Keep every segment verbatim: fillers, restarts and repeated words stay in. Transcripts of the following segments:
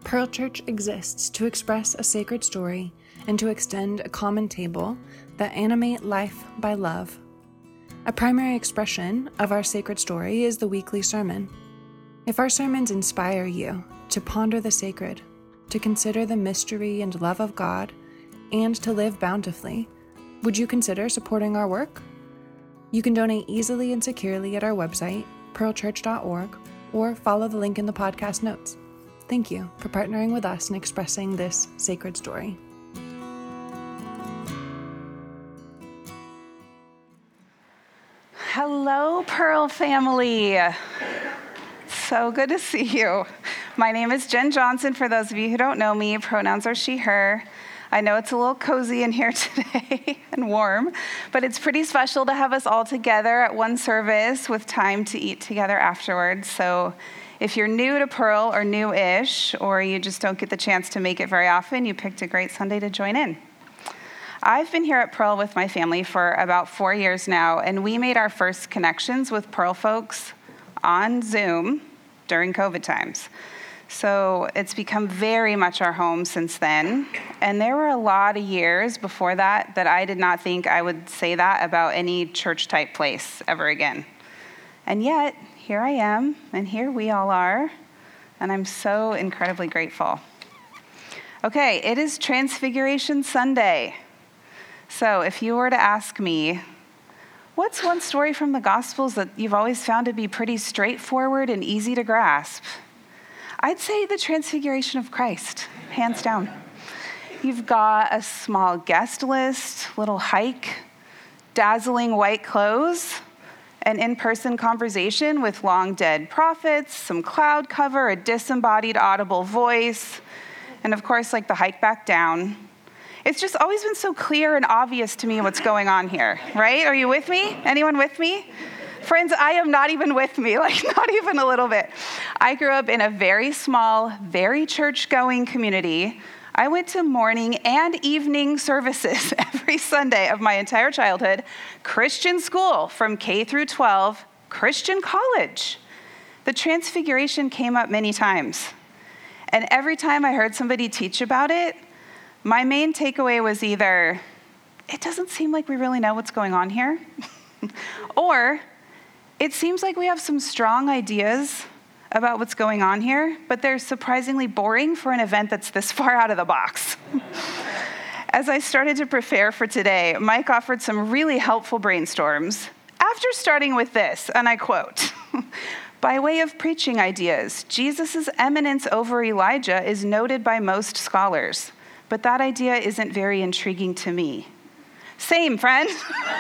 Pearl Church exists to express a sacred story and to extend a common table that animate life by love. A primary expression of our sacred story is the weekly sermon. If our sermons inspire you to ponder the sacred, to consider the mystery and love of God, and to live bountifully, would you consider supporting our work? You can donate easily and securely at our website, pearl church dot org, or follow the link in the podcast notes. Thank you for partnering with us in expressing this sacred story. Hello, Pearl family. So good to see you. My name is Jen Johnson. For those of you who don't know me, pronouns are she, her. I know it's a little cozy in here today and warm, but it's pretty special to have us all together at one service with time to eat together afterwards. So if you're new to Pearl or new-ish, or you just don't get the chance to make it very often, you picked a great Sunday to join in. I've been here at Pearl with my family for about four years now, and we made our first connections with Pearl folks on Zoom during COVID times. So it's become very much our home since then. And there were a lot of years before that that I did not think I would say that about any church-type place ever again. And yet, here I am, and here we all are, and I'm so incredibly grateful. Okay, it is Transfiguration Sunday. So if you were to ask me, what's one story from the Gospels that you've always found to be pretty straightforward and easy to grasp? I'd say the Transfiguration of Christ, hands down. You've got a small guest list, little hike, dazzling white clothes, an in-person conversation with long-dead prophets, some cloud cover, a disembodied audible voice, and of course, like the hike back down. It's just always been so clear and obvious to me what's going on here, right? Are you with me? Anyone with me? Friends, I am not even with me, like not even a little bit. I grew up in a very small, very church-going community. I went to morning and evening services every Sunday of my entire childhood, Christian school from K through twelve, Christian college. The Transfiguration came up many times. And every time I heard somebody teach about it, my main takeaway was either, it doesn't seem like we really know what's going on here, or it seems like we have some strong ideas about what's going on here, but they're surprisingly boring for an event that's this far out of the box. As I started to prepare for today, Mike offered some really helpful brainstorms after starting with this, and I quote, "By way of preaching ideas, Jesus' eminence over Elijah is noted by most scholars, but that idea isn't very intriguing to me." Same, friend.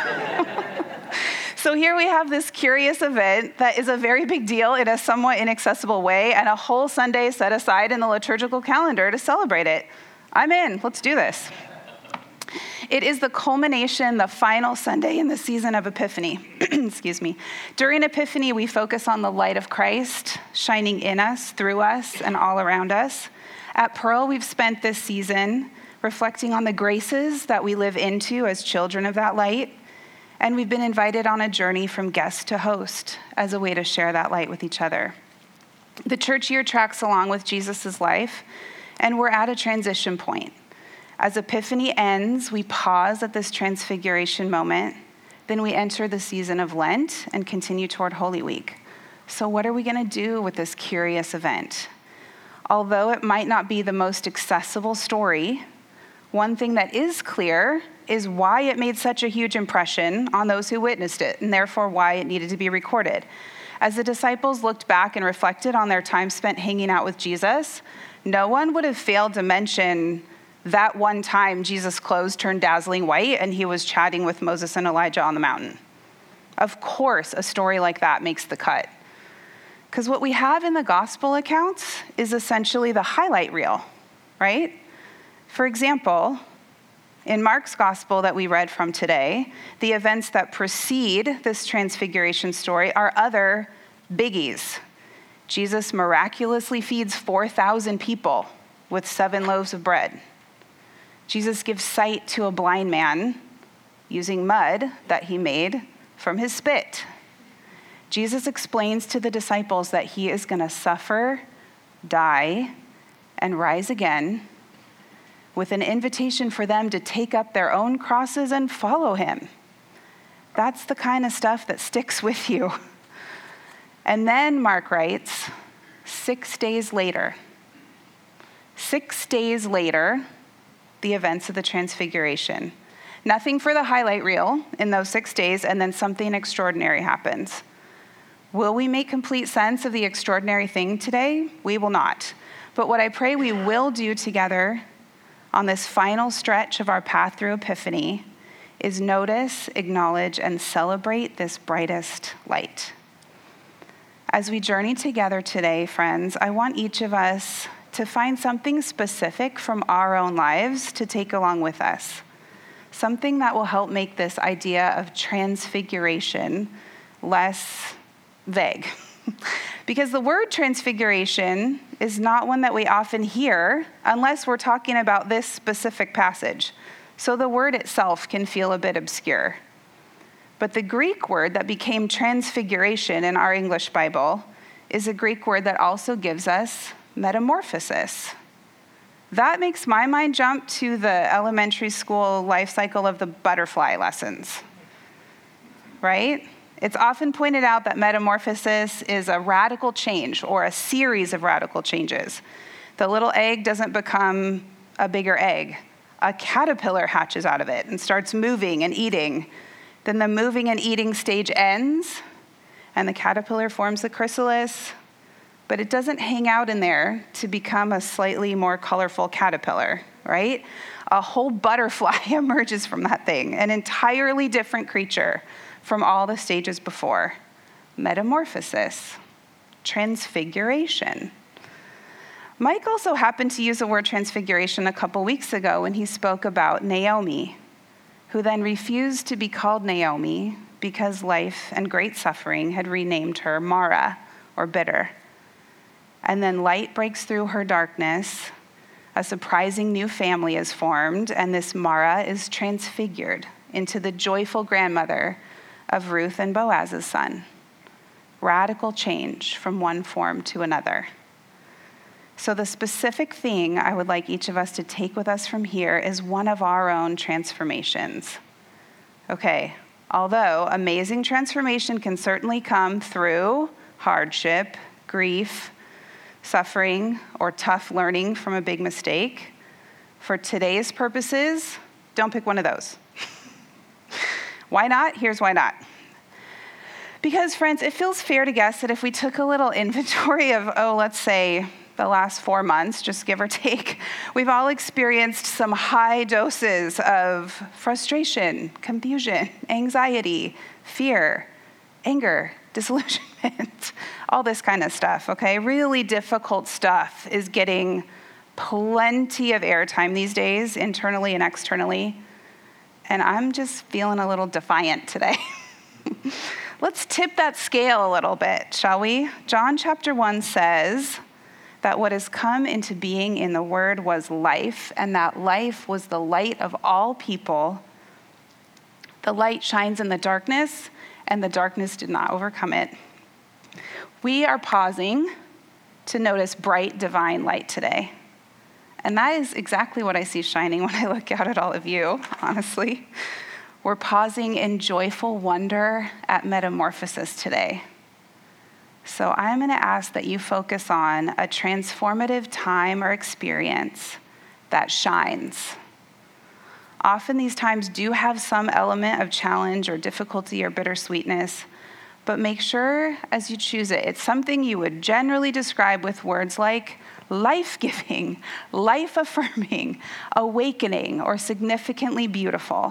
So here we have this curious event that is a very big deal in a somewhat inaccessible way, and a whole Sunday set aside in the liturgical calendar to celebrate it. I'm in. Let's do this. It is the culmination, the final Sunday in the season of Epiphany. Excuse me. During Epiphany, we focus on the light of Christ shining in us, through us, and all around us. At Pearl, we've spent this season reflecting on the graces that we live into as children of that light. And we've been invited on a journey from guest to host as a way to share that light with each other. The church year tracks along with Jesus' life, and we're at a transition point. As Epiphany ends, we pause at this transfiguration moment, then we enter the season of Lent and continue toward Holy Week. So what are we going to do with this curious event? Although it might not be the most accessible story, one thing that is clear is why it made such a huge impression on those who witnessed it, and therefore why it needed to be recorded. As the disciples looked back and reflected on their time spent hanging out with Jesus, no one would have failed to mention that one time Jesus' clothes turned dazzling white and he was chatting with Moses and Elijah on the mountain. Of course, a story like that makes the cut. Because what we have in the gospel accounts is essentially the highlight reel, right? For example, in Mark's gospel that we read from today, the events that precede this transfiguration story are other biggies. Jesus miraculously feeds four thousand people with seven loaves of bread. Jesus gives sight to a blind man using mud that he made from his spit. Jesus explains to the disciples that he is going to suffer, die, and rise again, with an invitation for them to take up their own crosses and follow him. That's the kind of stuff that sticks with you. And then, Mark writes, six days later, six days later, the events of the Transfiguration. Nothing for the highlight reel in those six days, and then something extraordinary happens. Will we make complete sense of the extraordinary thing today? We will not. But what I pray we will do together on this final stretch of our path through Epiphany is notice, acknowledge, and celebrate this brightest light. As we journey together today, friends, I want each of us to find something specific from our own lives to take along with us. Something that will help make this idea of transfiguration less vague. Because the word transfiguration is not one that we often hear unless we're talking about this specific passage. So the word itself can feel a bit obscure. But the Greek word that became transfiguration in our English Bible is a Greek word that also gives us metamorphosis. That makes my mind jump to the elementary school life cycle of the butterfly lessons, right? It's often pointed out that metamorphosis is a radical change or a series of radical changes. The little egg doesn't become a bigger egg. A caterpillar hatches out of it and starts moving and eating. Then the moving and eating stage ends, and the caterpillar forms the chrysalis, but it doesn't hang out in there to become a slightly more colorful caterpillar, right? A whole butterfly emerges from that thing, an entirely different creature from all the stages before. Metamorphosis, transfiguration. Mike also happened to use the word transfiguration a couple weeks ago when he spoke about Naomi, who then refused to be called Naomi because life and great suffering had renamed her Mara, or bitter. And then light breaks through her darkness, a surprising new family is formed, and this Mara is transfigured into the joyful grandmother of Ruth and Boaz's son. Radical change from one form to another. So the specific thing I would like each of us to take with us from here is one of our own transformations. Okay, although amazing transformation can certainly come through hardship, grief, suffering, or tough learning from a big mistake, for today's purposes, don't pick one of those. Why not? Here's why not. Because, friends, it feels fair to guess that if we took a little inventory of, oh, let's say, the last four months, just give or take, we've all experienced some high doses of frustration, confusion, anxiety, fear, anger, disillusionment, all this kind of stuff, okay? Really difficult stuff is getting plenty of airtime these days, internally and externally, and I'm just feeling a little defiant today. Let's tip that scale a little bit, shall we? John chapter one says that what has come into being in the Word was life, and that life was the light of all people. The light shines in the darkness, and the darkness did not overcome it. We are pausing to notice bright divine light today. And that is exactly what I see shining when I look out at all of you, honestly. We're pausing in joyful wonder at metamorphosis today. So I'm going to ask that you focus on a transformative time or experience that shines. Often these times do have some element of challenge or difficulty or bittersweetness, but make sure as you choose it, it's something you would generally describe with words like life-giving, life-affirming, awakening, or significantly beautiful.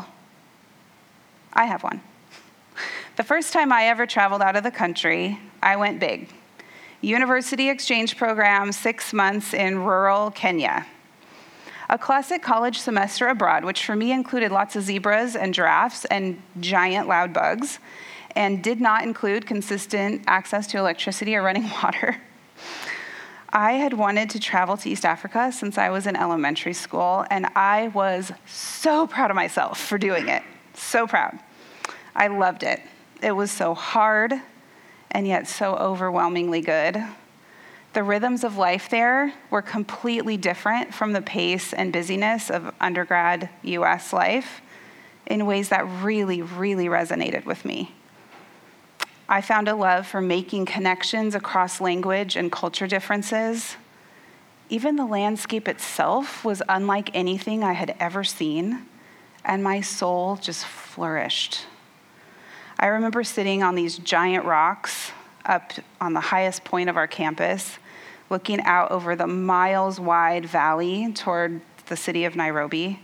I have one. The first time I ever traveled out of the country, I went big. University exchange program, six months in rural Kenya. A classic college semester abroad, which for me included lots of zebras and giraffes and giant loud bugs, and did not include consistent access to electricity or running water. I had wanted to travel to East Africa since I was in elementary school, and I was so proud of myself for doing it. So proud. I loved it. It was so hard and yet so overwhelmingly good. The rhythms of life there were completely different from the pace and busyness of undergrad U S life in ways that really, really resonated with me. I found a love for making connections across language and culture differences. Even the landscape itself was unlike anything I had ever seen, and my soul just flourished. I remember sitting on these giant rocks up on the highest point of our campus, looking out over the miles-wide valley toward the city of Nairobi,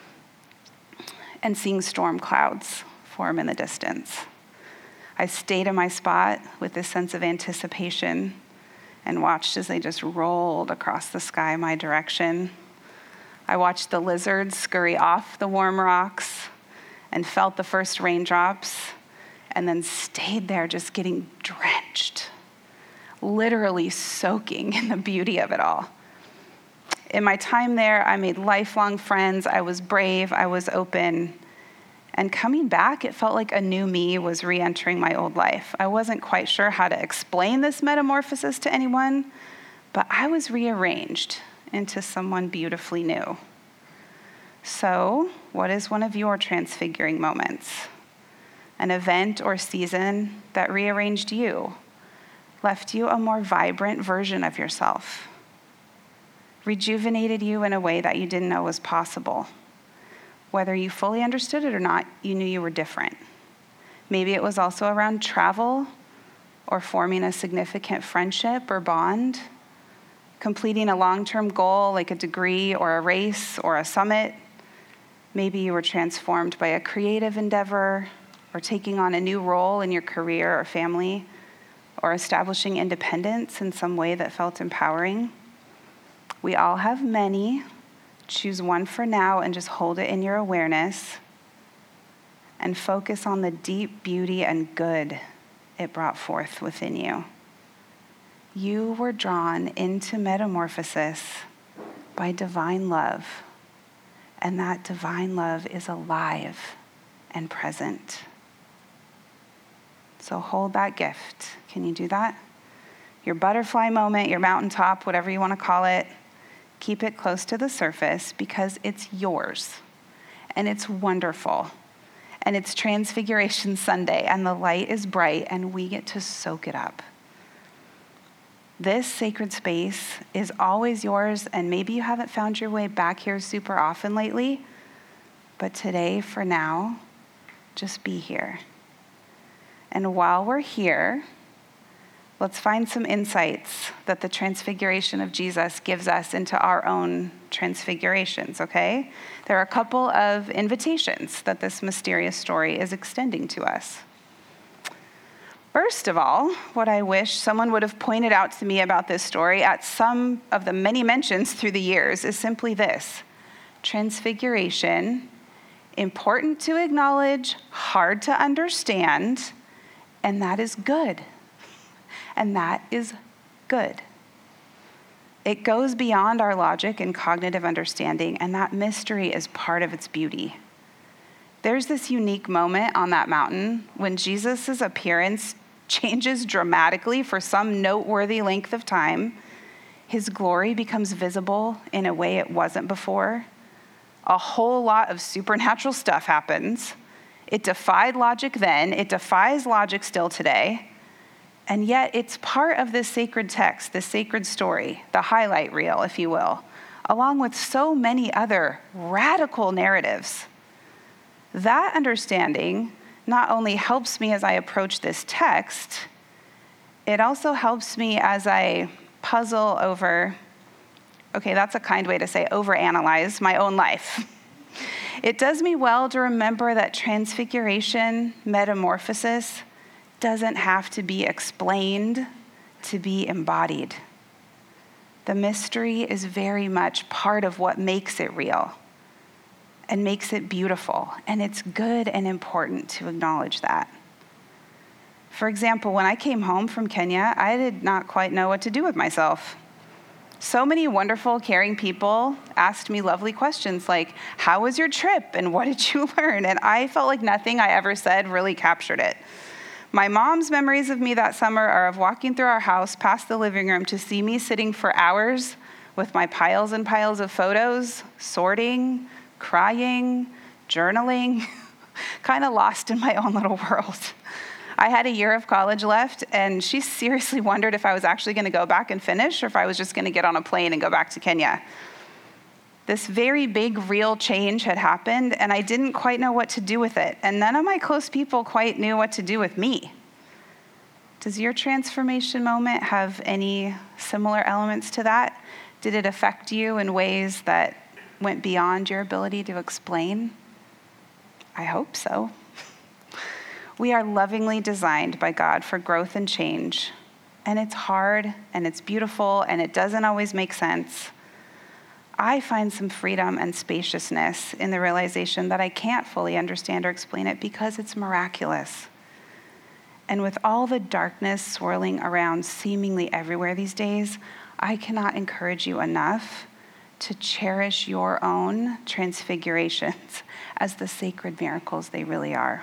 and seeing storm clouds form in the distance. I stayed in my spot with this sense of anticipation and watched as they just rolled across the sky my direction. I watched the lizards scurry off the warm rocks and felt the first raindrops, and then stayed there just getting drenched, literally soaking in the beauty of it all. In my time there, I made lifelong friends. I was brave. I was open. And coming back, it felt like a new me was re-entering my old life. I wasn't quite sure how to explain this metamorphosis to anyone, but I was rearranged into someone beautifully new. So, what is one of your transfiguring moments? An event or season that rearranged you, left you a more vibrant version of yourself, rejuvenated you in a way that you didn't know was possible. Whether you fully understood it or not, you knew you were different. Maybe it was also around travel or forming a significant friendship or bond, completing a long-term goal like a degree or a race or a summit. Maybe you were transformed by a creative endeavor or taking on a new role in your career or family or establishing independence in some way that felt empowering. We all have many. Choose one for now and just hold it in your awareness and focus on the deep beauty and good it brought forth within you. You were drawn into metamorphosis by divine love, and that divine love is alive and present. So hold that gift. Can you do that? Your butterfly moment, your mountaintop, whatever you want to call it. Keep it close to the surface because it's yours and it's wonderful and it's Transfiguration Sunday and the light is bright and we get to soak it up. This sacred space is always yours, and maybe you haven't found your way back here super often lately, but today, for now, just be here. And while we're here, let's find some insights that the transfiguration of Jesus gives us into our own transfigurations, okay? There are a couple of invitations that this mysterious story is extending to us. First of all, what I wish someone would have pointed out to me about this story at some of the many mentions through the years is simply this: transfiguration, important to acknowledge, hard to understand, and that is good. And that is good. It goes beyond our logic and cognitive understanding, and that mystery is part of its beauty. There's this unique moment on that mountain when Jesus' appearance changes dramatically for some noteworthy length of time. His glory becomes visible in a way it wasn't before. A whole lot of supernatural stuff happens. It defied logic then. It defies logic still today. And yet it's part of this sacred text, this sacred story, the highlight reel, if you will, along with so many other radical narratives. That understanding not only helps me as I approach this text, it also helps me as I puzzle over, okay, that's a kind way to say overanalyze my own life. It does me well to remember that transfiguration, metamorphosis, doesn't have to be explained to be embodied. The mystery is very much part of what makes it real and makes it beautiful, and it's good and important to acknowledge that. For example, when I came home from Kenya, I did not quite know what to do with myself. So many wonderful, caring people asked me lovely questions like, how was your trip and what did you learn? And I felt like nothing I ever said really captured it. My mom's memories of me that summer are of walking through our house past the living room to see me sitting for hours with my piles and piles of photos, sorting, crying, journaling, kind of lost in my own little world. I had a year of college left, and she seriously wondered if I was actually going to go back and finish or if I was just going to get on a plane and go back to Kenya. This very big, real change had happened, and I didn't quite know what to do with it, and none of my close people quite knew what to do with me. Does your transformation moment have any similar elements to that? Did it affect you in ways that went beyond your ability to explain? I hope so. We are lovingly designed by God for growth and change, and it's hard, and it's beautiful, and it doesn't always make sense. I find some freedom and spaciousness in the realization that I can't fully understand or explain it because it's miraculous. And with all the darkness swirling around seemingly everywhere these days, I cannot encourage you enough to cherish your own transfigurations as the sacred miracles they really are.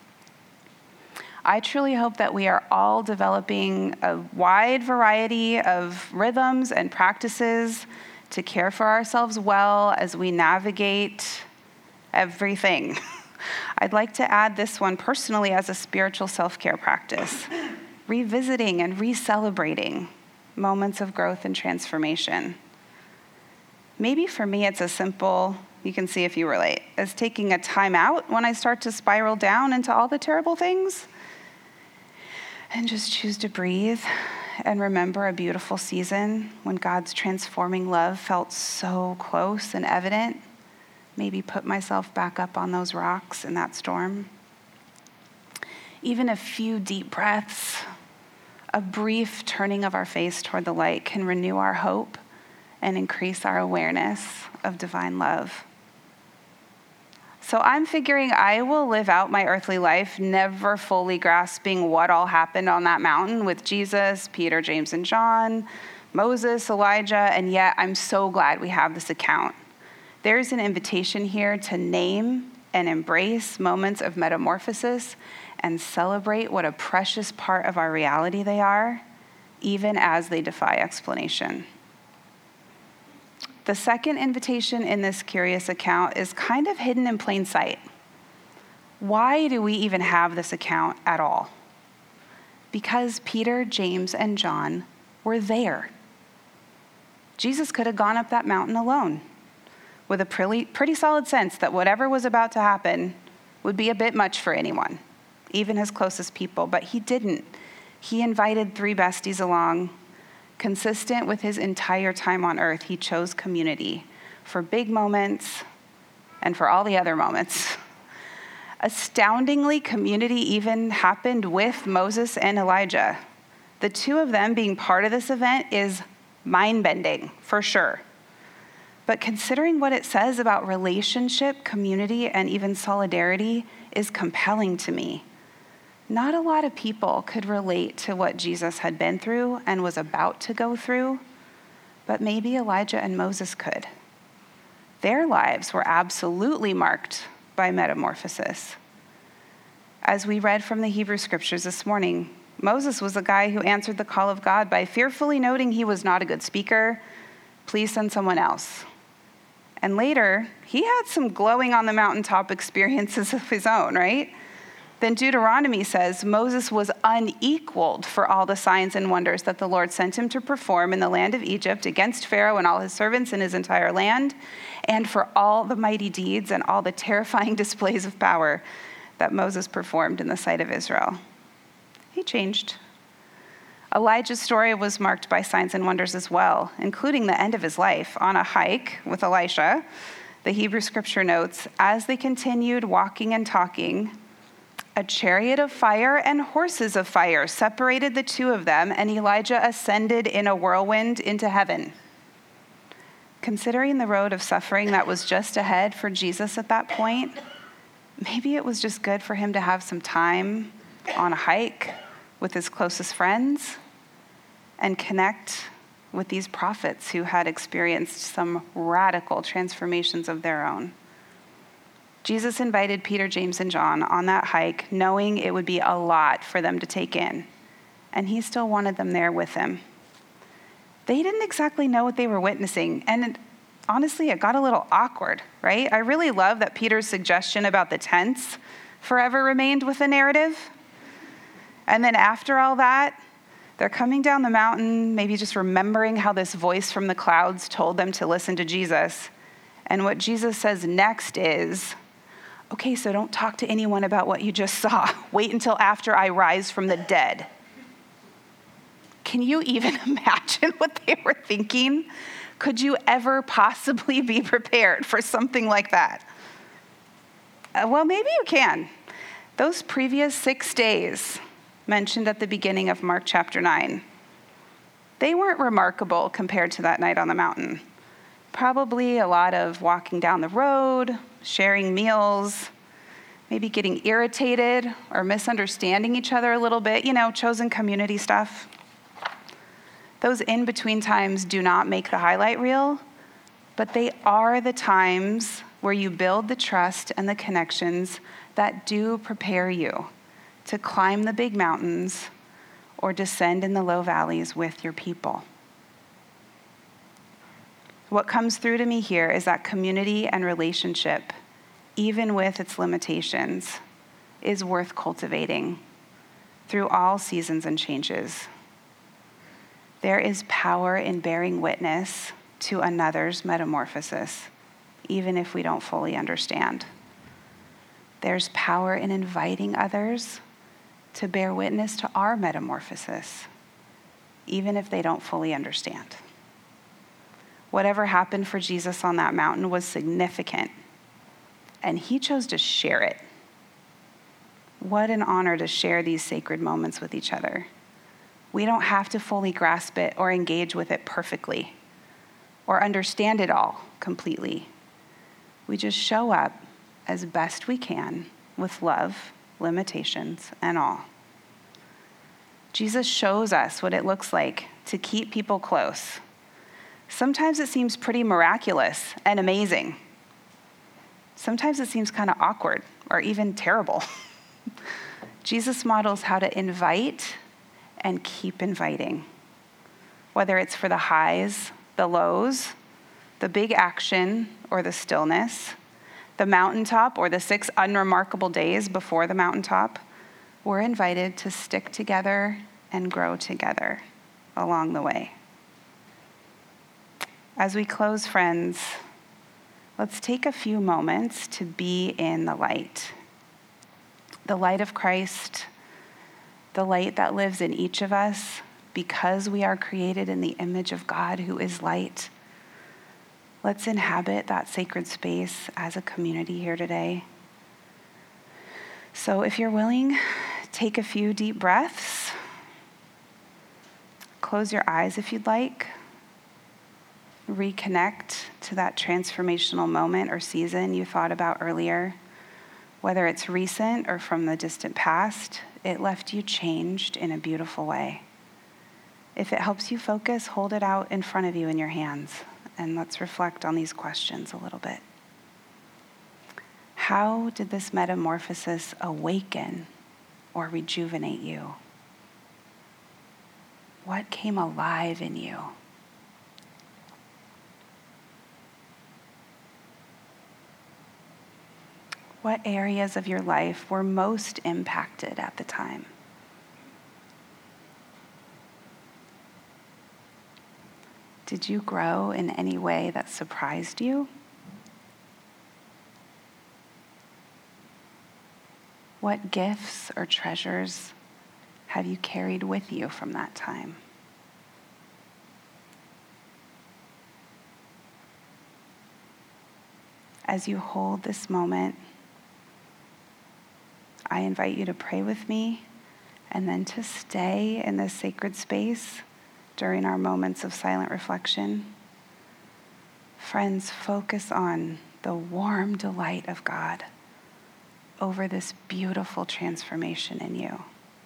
I truly hope that we are all developing a wide variety of rhythms and practices to care for ourselves well as we navigate everything. I'd like to add this one personally as a spiritual self-care practice, revisiting and re-celebrating moments of growth and transformation. Maybe for me it's as simple, you can see if you relate, as taking a time out when I start to spiral down into all the terrible things and just choose to breathe and remember a beautiful season when God's transforming love felt so close and evident. Maybe put myself back up on those rocks in that storm. Even a few deep breaths, a brief turning of our face toward the light can renew our hope and increase our awareness of divine love. So I'm figuring I will live out my earthly life never fully grasping what all happened on that mountain with Jesus, Peter, James, and John, Moses, Elijah, and yet I'm so glad we have this account. There's an invitation here to name and embrace moments of metamorphosis and celebrate what a precious part of our reality they are, even as they defy explanation. The second invitation in this curious account is kind of hidden in plain sight. Why do we even have this account at all? Because Peter, James, and John were there. Jesus could have gone up that mountain alone, with a pretty, pretty solid sense that whatever was about to happen would be a bit much for anyone, even his closest people, but he didn't. He invited three besties along. Consistent with his entire time on earth, he chose community for big moments and for all the other moments. Astoundingly, community even happened with Moses and Elijah. The two of them being part of this event is mind-bending, for sure. But considering what it says about relationship, community, and even solidarity is compelling to me. Not a lot of people could relate to what Jesus had been through and was about to go through, but maybe Elijah and Moses could. Their lives were absolutely marked by metamorphosis. As we read from the Hebrew scriptures this morning, Moses was a guy who answered the call of God by fearfully noting he was not a good speaker. Please send someone else. And later, he had some glowing on the mountaintop experiences of his own, right? Then Deuteronomy says Moses was unequaled for all the signs and wonders that the Lord sent him to perform in the land of Egypt against Pharaoh and all his servants in his entire land, and for all the mighty deeds and all the terrifying displays of power that Moses performed in the sight of Israel. He changed. Elijah's story was marked by signs and wonders as well, including the end of his life on a hike with Elisha. The Hebrew scripture notes, as they continued walking and talking, a chariot of fire and horses of fire separated the two of them, and Elijah ascended in a whirlwind into heaven. Considering the road of suffering that was just ahead for Jesus at that point, maybe it was just good for him to have some time on a hike with his closest friends and connect with these prophets who had experienced some radical transformations of their own. Jesus invited Peter, James, and John on that hike, knowing it would be a lot for them to take in, and he still wanted them there with him. They didn't exactly know what they were witnessing, and it, honestly, it got a little awkward, right? I really love that Peter's suggestion about the tents forever remained with the narrative. And then after all that, they're coming down the mountain, maybe just remembering how this voice from the clouds told them to listen to Jesus. And what Jesus says next is, okay, so don't talk to anyone about what you just saw. Wait until after I rise from the dead. Can you even imagine what they were thinking? Could you ever possibly be prepared for something like that? Uh, well, maybe you can. Those previous six days mentioned at the beginning of Mark chapter nine, they weren't remarkable compared to that night on the mountain. Probably a lot of walking down the road, sharing meals, maybe getting irritated or misunderstanding each other a little bit, you know, chosen community stuff. Those in-between times do not make the highlight reel, but they are the times where you build the trust and the connections that do prepare you to climb the big mountains or descend in the low valleys with your people. What comes through to me here is that community and relationship, even with its limitations, is worth cultivating through all seasons and changes. There is power in bearing witness to another's metamorphosis, even if we don't fully understand. There's power in inviting others to bear witness to our metamorphosis, even if they don't fully understand. Whatever happened for Jesus on that mountain was significant, and he chose to share it. What an honor to share these sacred moments with each other. We don't have to fully grasp it or engage with it perfectly or understand it all completely. We just show up as best we can with love, limitations, and all. Jesus shows us what it looks like to keep people close. Sometimes it seems pretty miraculous and amazing. Sometimes it seems kind of awkward or even terrible. Jesus models how to invite and keep inviting, whether it's for the highs, the lows, the big action or the stillness, the mountaintop or the six unremarkable days before the mountaintop. We're invited to stick together and grow together along the way. As we close, friends, let's take a few moments to be in the light. The light of Christ, the light that lives in each of us because we are created in the image of God who is light. Let's inhabit that sacred space as a community here today. So if you're willing, take a few deep breaths. Close your eyes if you'd like. Reconnect to that transformational moment or season you thought about earlier. Whether it's recent or from the distant past, it left you changed in a beautiful way. If it helps you focus, hold it out in front of you in your hands, and let's reflect on these questions a little bit. How did this metamorphosis awaken or rejuvenate you? What came alive in you? What areas of your life were most impacted at the time? Did you grow in any way that surprised you? What gifts or treasures have you carried with you from that time? As you hold this moment, I invite you to pray with me and then to stay in this sacred space during our moments of silent reflection. Friends, focus on the warm delight of God over this beautiful transformation in you.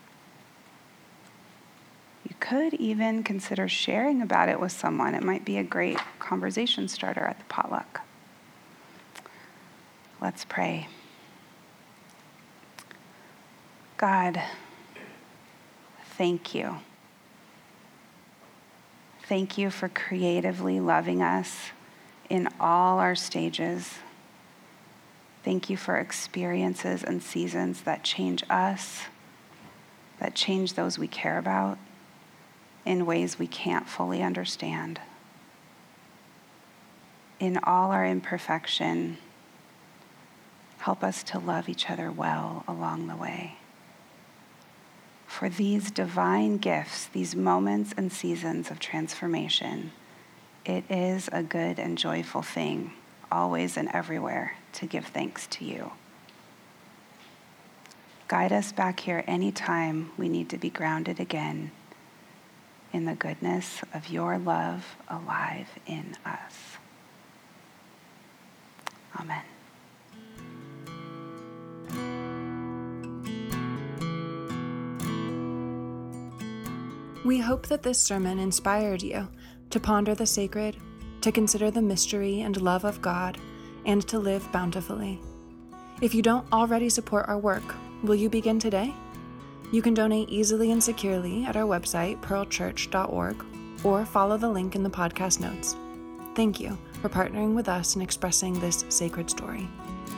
You could even consider sharing about it with someone. It might be a great conversation starter at the potluck. Let's pray. God, thank you. Thank you for creatively loving us in all our stages. Thank you for experiences and seasons that change us, that change those we care about in ways we can't fully understand. In all our imperfection, help us to love each other well along the way. For these divine gifts, these moments and seasons of transformation, it is a good and joyful thing, always and everywhere, to give thanks to you. Guide us back here anytime we need to be grounded again in the goodness of your love alive in us. Amen. We hope that this sermon inspired you to ponder the sacred, to consider the mystery and love of God, and to live bountifully. If you don't already support our work, will you begin today? You can donate easily and securely at our website, pearl church dot org, or follow the link in the podcast notes. Thank you for partnering with us in expressing this sacred story.